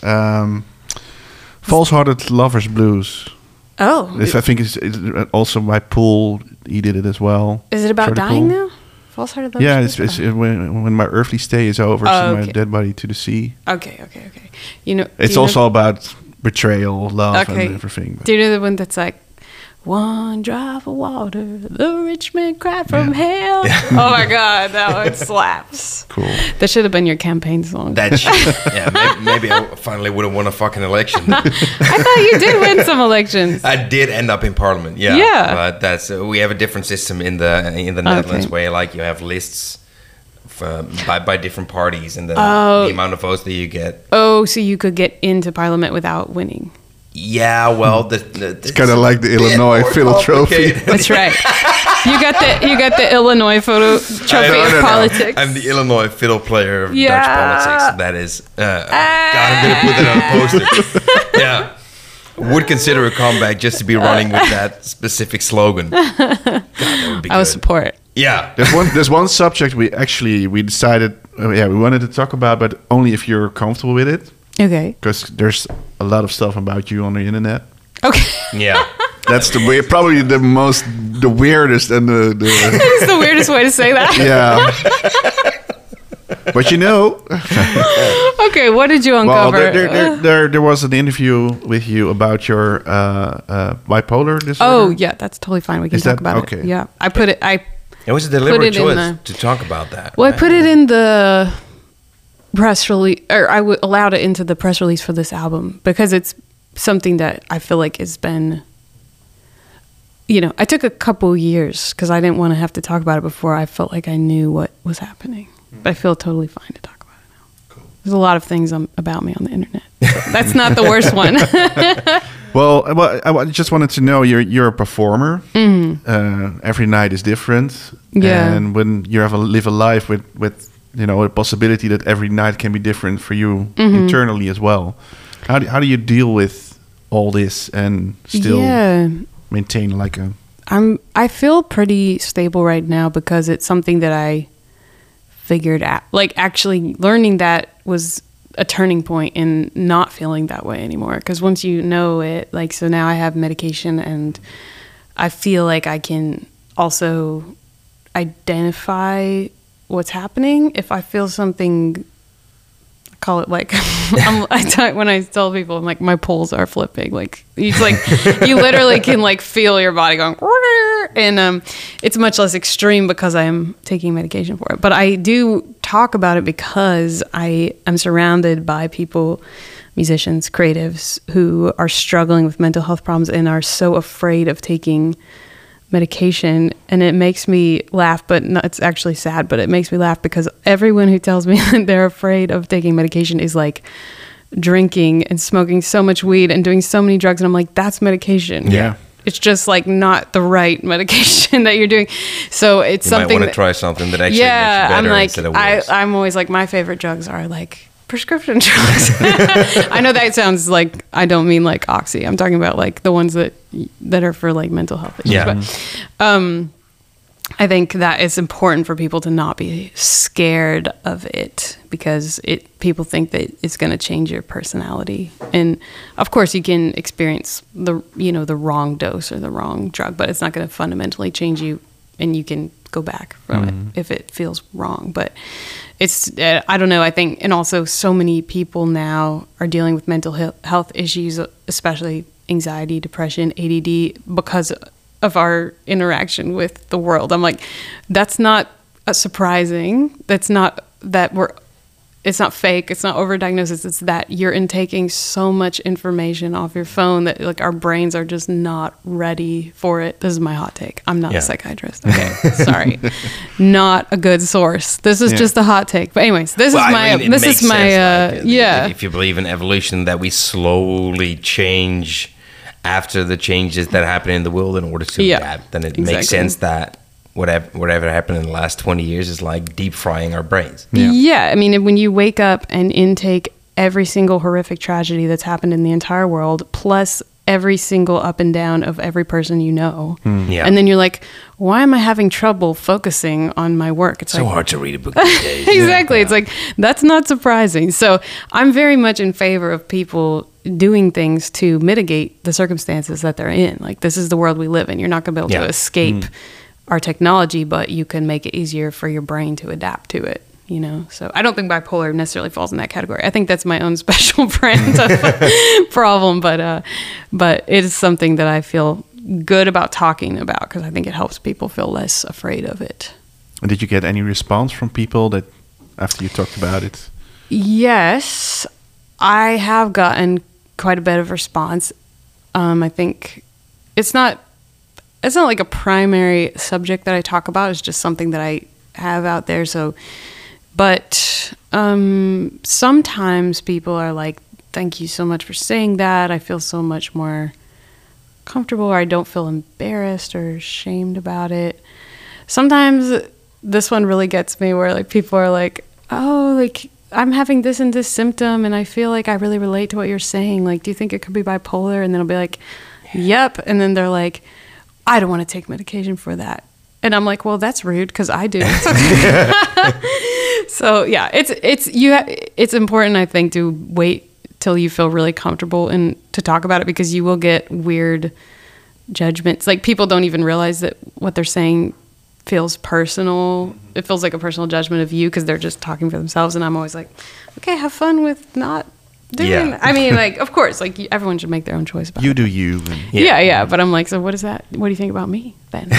False Hearted Lovers Blues. Oh. I think it's also by Poole. He did it as well. Is it about Charlie dying Poole. now? False Hearted Lovers? Yeah, it's when my earthly stay is over, send my okay. dead body to the sea. Okay. You know, It's also about betrayal, love, Okay. and everything. But Do you know the one that's like, one drop of water, the rich man cried from hell? Oh my God, that one slaps. Cool. That should have been your campaign song. That yeah, maybe I finally would have won a fucking election. I thought you did win some elections. I did end up in parliament, yeah. Yeah. But that's we have a different system in the Netherlands where like you have lists by different parties and the amount of votes that you get. Oh, so you could get into parliament without winning. Yeah, well, it's kind of like the Illinois Fiddle Trophy. That's right. You got the Illinois photo trophy of politics. I'm the Illinois fiddle player of Yeah. Dutch politics. That is, God, I'm gonna put that on a poster. Yeah, would consider a comeback just to be running with that specific slogan. God, that would be I would good. support. Yeah, There's one subject we decided we wanted to talk about, but only if you're comfortable with it, Okay. because there's a lot of stuff about you on the internet. Okay. yeah. That's probably the weirdest and the It's the weirdest way to say that. yeah. But you know, Okay, what did you well, uncover? there was an interview with you about your bipolar disorder. Oh, yeah, that's totally fine. We can Is talk that- about okay. it. Yeah. I put it It was a deliberate it in choice the- to talk about that. Well, I right? put it in the press release, or I allowed it into the press release for this album because it's something that I feel like has been, I took a couple years because I didn't want to have to talk about it before I felt like I knew what was happening. But I feel totally fine to talk about it now. Cool. There's a lot of things about me on the internet. That's not the worst one. Well, I just wanted to know you're a performer. Every night is different. Yeah. And when you live a life with a possibility that every night can be different for you internally as well. How do you deal with all this and still maintain like I feel pretty stable right now because it's something that I figured out. Like actually learning that was a turning point in not feeling that way anymore. Because once you know it, like, so now I have medication and I feel like I can also identify what's happening. If I feel something, I call it like, when I tell people, I'm like, my poles are flipping. Like, it's like, you literally can like feel your body going, and it's much less extreme because I am taking medication for it. But I do talk about it because I am surrounded by people, musicians, creatives, who are struggling with mental health problems and are so afraid of taking medication. And it makes me laugh, but no, it's actually sad, but it makes me laugh because everyone who tells me that they're afraid of taking medication is like drinking and smoking so much weed and doing so many drugs. And I'm like, that's medication. Yeah. It's just like not the right medication that you're doing. So it's You something might want to try something that actually makes you better I'm like, instead of worse. I'm always like, my favorite drugs are like prescription drugs. I know that sounds like, I don't mean like Oxy. I'm talking about like the ones that are for like mental health issues. Yeah. But I think that it's important for people to not be scared of it because people think that it's going to change your personality. And of course you can experience the wrong dose or the wrong drug, but it's not going to fundamentally change you, and you can go back from it if it feels wrong. But it's, I don't know, I think, and also so many people now are dealing with mental health issues, especially anxiety, depression, ADD, because of our interaction with the world. I'm like, that's not surprising. That's not that it's not fake. It's not overdiagnosis. It's that you're intaking so much information off your phone that like our brains are just not ready for it. This is my hot take. I'm not a psychiatrist. Okay, sorry, not a good source. This is just a hot take. But anyways, this is my If you believe in evolution, that we slowly change after the changes that happen in the world in order to adapt, then it makes sense that whatever happened in the last 20 years is like deep frying our brains. Yeah, I mean, when you wake up and intake every single horrific tragedy that's happened in the entire world, plus every single up and down of every person you know, and then you're like, why am I having trouble focusing on my work? It's so like, hard to read a book these days. Exactly. It's like, that's not surprising. So I'm very much in favor of people doing things to mitigate the circumstances that they're in. Like, this is the world we live in. You're not going to be able to escape our technology, but you can make it easier for your brain to adapt to it, you know? So I don't think bipolar necessarily falls in that category. I think that's my own special brand of problem, but it is something that I feel good about talking about because I think it helps people feel less afraid of it. And did you get any response from people that after you talked about it? Yes, I have gotten quite a bit of response. I think it's not like a primary subject that I talk about. It's just something that I have out there. So, but sometimes people are like, thank you so much for saying that. I feel so much more comfortable, or I don't feel embarrassed or ashamed about it. Sometimes this one really gets me where like people are like, oh, like I'm having this and this symptom and I feel like I really relate to what you're saying. Like, do you think it could be bipolar? And then I'll be like, yep. And then they're like, I don't want to take medication for that. And I'm like, well, that's rude because I do. So yeah, it's important, I think, to wait till you feel really comfortable and to talk about it, because you will get weird judgments. Like, people don't even realize that what they're saying feels personal. It feels like a personal judgment of you because they're just talking for themselves. And I'm always like, okay, have fun with not doing that. I mean, like, of course, like everyone should make their own choice about it. You do you. And yeah. But I'm like, so what is that? What do you think about me then?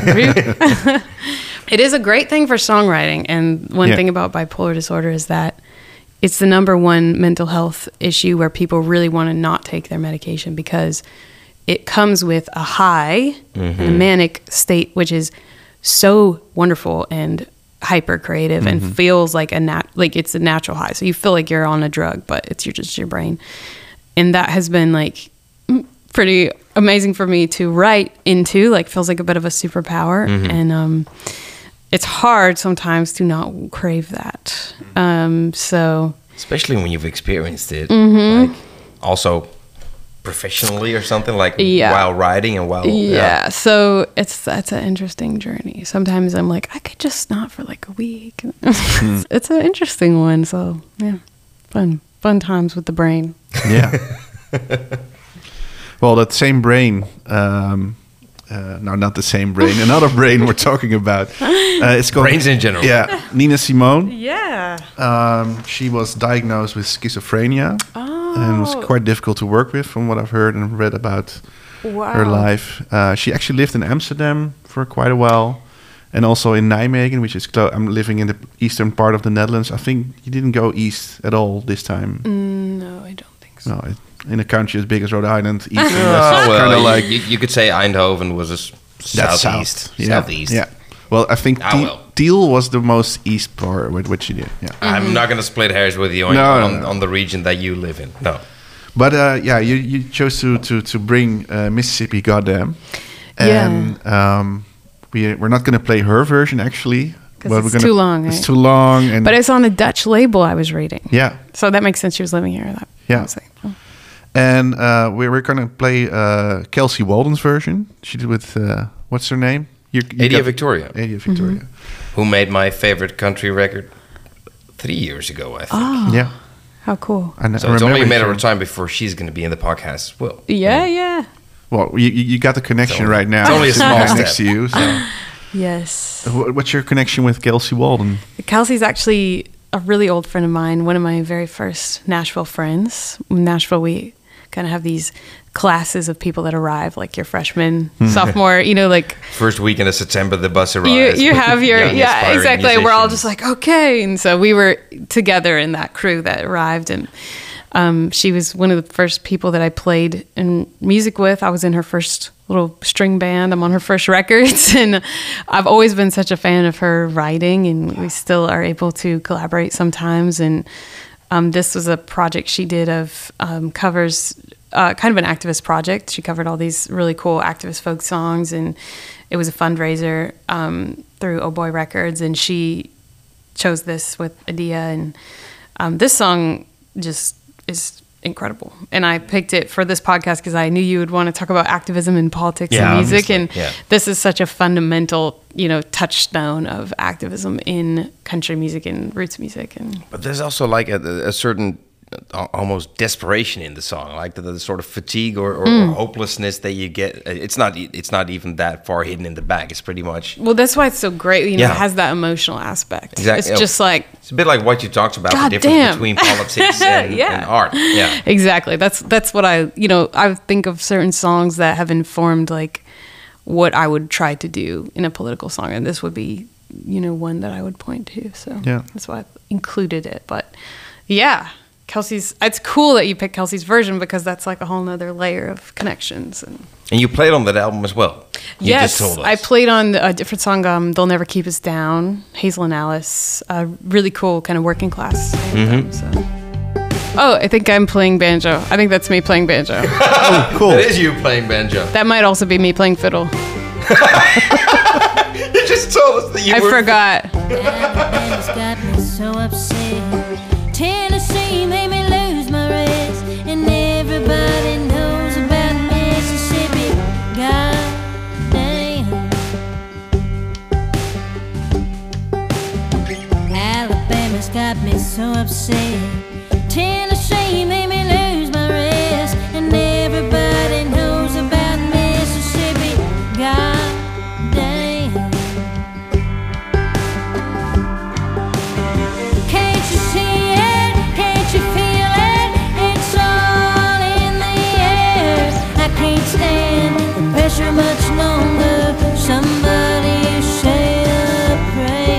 It is a great thing for songwriting. And one thing about bipolar disorder is that it's the #1 mental health issue where people really want to not take their medication because it comes with a high and a manic state, which is so wonderful and hyper creative and feels like it's a natural high. So you feel like you're on a drug, but it's just your brain. And that has been like pretty amazing for me to write into. Like, feels like a bit of a superpower. And it's hard sometimes to not crave that. So especially when you've experienced it. Like, also professionally or something, like Yeah. while riding and while Yeah. So that's an interesting journey. Sometimes I'm like, I could just not for like a week. It's an interesting one. So yeah, fun times with the brain. Yeah. Well, that same brain. No, not the same brain. Another brain we're talking about. It's called Brains in general. Yeah, Nina Simone. Yeah. She was diagnosed with schizophrenia, and was quite difficult to work with, from what I've heard and read about her life. She actually lived in Amsterdam for quite a while, and also in Nijmegen, which is I'm living in the eastern part of the Netherlands. I think you didn't go east at all this time. No, I don't think so. No, in a country as big as Rhode Island, east. Oh, well, kind of like you could say Eindhoven was a that's southeast. south. Yeah. Southeast. Yeah. Well, I think well. Tiel was the most east part with what she did. Yeah. I'm not going to split hairs with you on, No. on the region that you live in. No. But yeah, you chose to bring Mississippi Goddamn, and we're not going to play her version actually, because it's too long. It's too long, and but it's on a Dutch label I was reading. yeah, So that makes sense. She was living here. Yeah. I was like, oh. and we're going to play Kelsey Walden's version. She did with what's her name? Adia Victoria. Adia Victoria. Who made my favorite country record 3 years ago, I think. Oh, Yeah. how cool. So it's only a matter of time before she's going to be in the podcast as well. Yeah. Well, you got the connection only- right now. it's only a Sitting small right step. next to you. So. Yes. What's your connection with Kelsey Walden? Kelsey's actually a really old friend of mine, one of my very first Nashville friends. In Nashville, we kind of have these classes of people that arrive, like your freshman, sophomore, like First weekend of September, the bus arrives. you have your, Young, yeah, aspiring exactly. We're all musicians. just like, okay. And so we were together in that crew that arrived, and she was one of the first people that I played in music with. I was in her first little string band. I'm on her first records, and I've always been such a fan of her writing, and we still are able to collaborate sometimes. And this was a project she did of covers, kind of an activist project. She covered all these really cool activist folk songs, and it was a fundraiser through Oh Boy Records, and she chose this with Adia, and this song just is incredible. And I picked it for this podcast because I knew you would want to talk about activism and politics and music, obviously. and this is such a fundamental, touchstone of activism in country music and roots music. And But there's also like a certain almost desperation in the song, like the sort of fatigue or hopelessness that you get. It's not even that far hidden in the back. It's pretty much. well, that's why it's so great. It Yeah. has that emotional aspect. Exactly. It's just like, It's a bit like what you talked about, God the difference damn. between politics and, Yeah. and art. Yeah. exactly. That's what I think of certain songs that have informed like what I would try to do in a political song, and this would be one that I would point to. So Yeah. that's why I included it. But yeah, it's cool that you picked Kelsey's version, because that's like a whole nother layer of connections. And you played on that album as well. You Yes, just told us. I played on a different song, They'll Never Keep Us Down, Hazel and Alice, a really cool kind of working class anthem, so. Oh, I think I'm playing banjo. I think that's me playing banjo. Oh, cool. It is you playing banjo. That might also be me playing fiddle. You just told us that you I were. forgot. Alabama's got me so upset. Tennessee made me lose my rest, and everybody knows about Mississippi. God damn. Alabama's got me so upset. Tennessee made me lose my rest, and everybody knows about Mississippi. God damn. Can't you see it? Can't you feel it? It's all in the air. I can't stand the pressure much longer. Somebody say a prayer.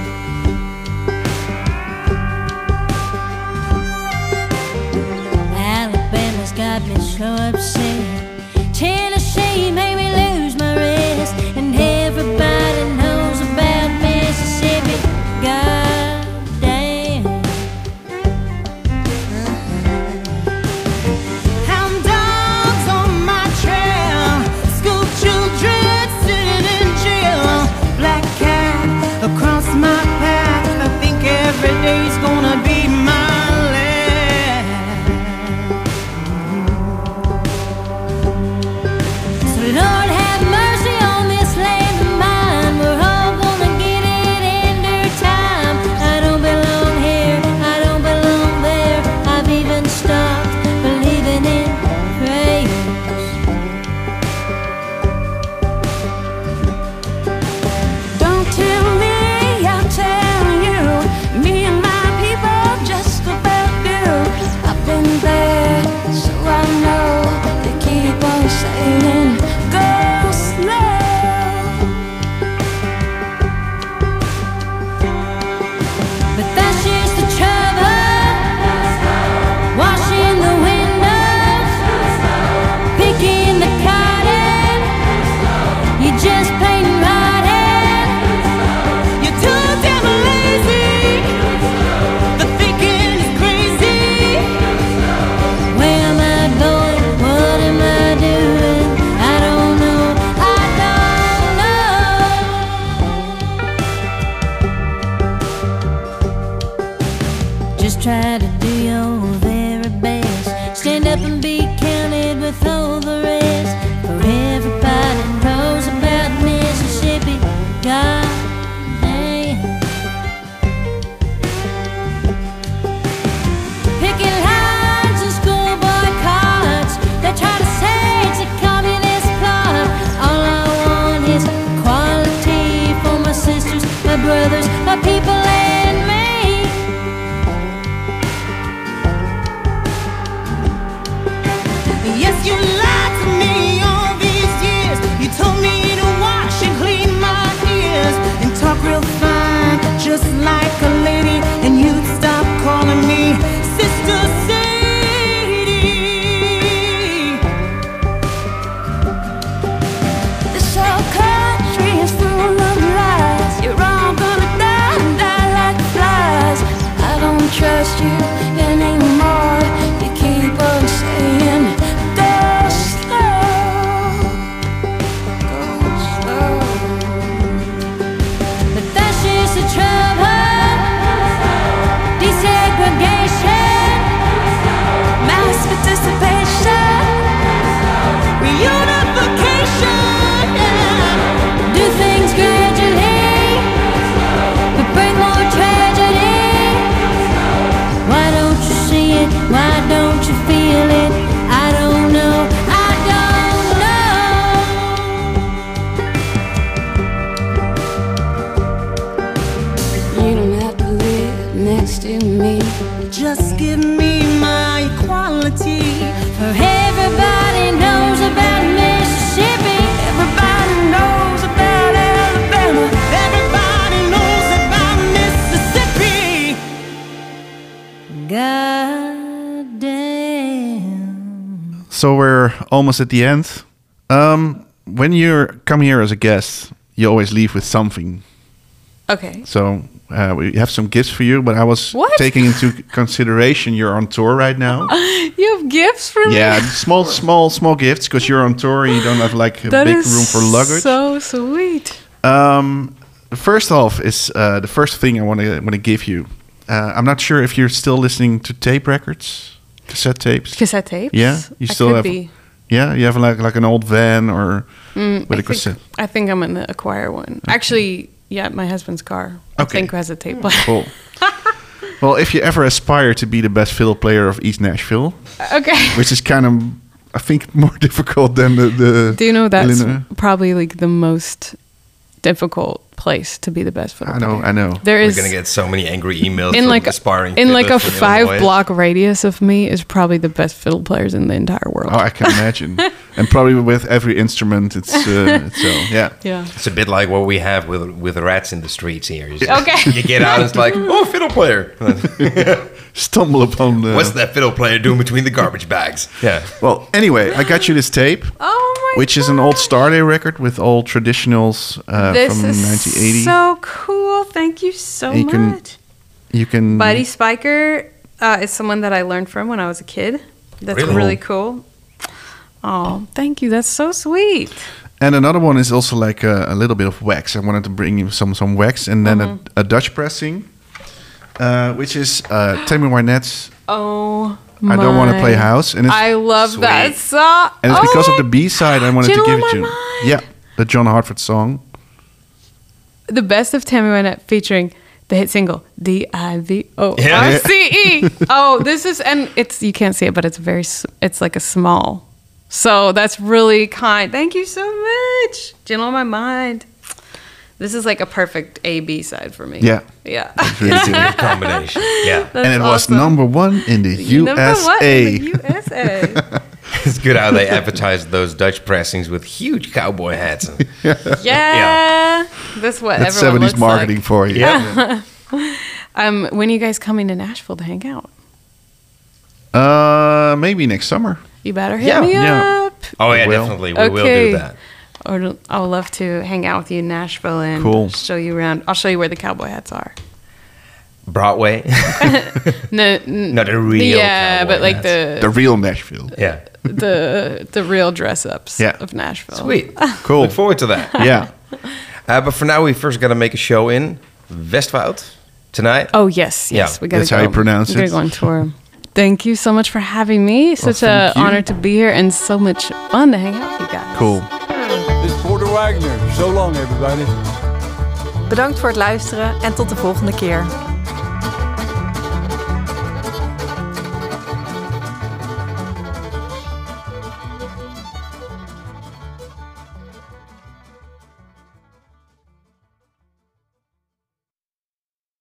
Alabama's got me so upset. Tennessee made me lose my rest, and everybody knows about Mississippi. God damn. Hound dogs on my trail, school children sitting in jail, black cat across my path. I think every day's gonna be my last. Just try to do your very best. Stand up and be counted with all the rest. For everybody knows about Mississippi. God damn. Picking lines and schoolboy cards. They try to say it's a communist plot. All I want is equality for my sisters, my brothers, my people and me. Yes, you lied to me all these years. You told me to wash and clean my ears and talk real fine, just like a lady. And you'd stop calling me Sister Sadie. This whole country is full of lies. You're all gonna die and die like flies. I don't trust you anymore. You keep on saying go slow, go slow. But that's just the trouble. Desegregation, mass participation, reunification, yeah. Do things gradually, but bring more tragedy. Why don't you see it? Why don't you feel it? I don't know. I don't know. You don't have to live next to me. Just give me my equality. For everybody knows about Mississippi. Everybody knows about Alabama. Everybody knows about Mississippi. God damn. So we're almost at the end. When you come here as a guest, you always leave with something. Okay. So we have some gifts for you, but I was What? taking into consideration you're on tour right now. You have gifts for me? Yeah, small gifts because you're on tour and you don't have like a That big is room for luggage. so sweet. First off is the first thing I want to give you. I'm not sure if you're still listening to tape records, cassette tapes. Cassette tapes? Yeah, you still I have. could be. Yeah, you have like an old van or with I a think, cassette. I think I'm gonna acquire one. Actually, yeah, my husband's car. I Okay. think has a tape player. Cool. Well, if you ever aspire to be the best fiddle player of East Nashville, Okay. which is kind of, I think, more difficult than the Do you know that's Illinois. probably like the most difficult place to be the best fiddle player? I know. There We're is gonna get so many angry emails in from like aspiring in like a fiddlers from Illinois. 5-block radius of me is probably the best fiddle players in the entire world. Oh, I can imagine. And probably with every instrument, it's so yeah. Yeah. It's a bit like what we have with rats in the streets here. You just- Okay. You get out and it's like, oh, fiddle player. Stumble upon the. What's that fiddle player doing between the garbage bags? Yeah. Well, anyway, I got you this tape, Oh my which is an old Starday record with all traditionals This from is 1980. so cool. Thank you so And you can- much. You can. Buddy Spiker is someone that I learned from when I was a kid. That's Really? really cool. Oh, thank you. That's so sweet. And another one is also like a little bit of wax. I wanted to bring you some wax, and then a Dutch pressing, which is Tammy Wynette's Oh, I Don't Want to Play House. And it's, I love that Sweet. song. and it's Oh because of my- the B-side I wanted Do to you give know it to my you. mind? Yeah, the John Hartford song. The best of Tammy Wynette featuring the hit single DIVORCE. Yeah. Oh, this is, and it's, you can't see it, but it's it's like a small. So that's really kind. Thank you so much. Do you know my mind? This is like a perfect A-B side for me. Yeah. Yeah. It's a good combination. Yeah. That's And it was awesome. number one in the Number one USA. in the USA. It's good how they advertise those Dutch pressings with huge cowboy hats. Yeah. That's what That's everyone 70s looks marketing like. for you. Yeah. When are you guys coming to Nashville to hang out? Maybe next summer. You better hit Yeah. me Yeah. up. Oh, yeah, Well. definitely. We will Okay. do that. Or I would love to hang out with you in Nashville and Cool. show you around. I'll show you where the cowboy hats are. Broadway. No, Not a real yeah, cowboy but like hats. The real Nashville. Yeah. the real dress ups Yeah. of Nashville. Sweet. Cool. Look forward to that. Yeah. But for now, we first got to make a show in Westwoud. tonight? Oh, yes. Yeah, We gotta that's how you pronounce We're it. gonna go on tour. Thank you so much for having me. Such thank an you. honor to be here and so much fun to hang out with you guys. Cool. This is Porter Wagner. So long, everybody. Bedankt voor het luisteren en tot de volgende keer.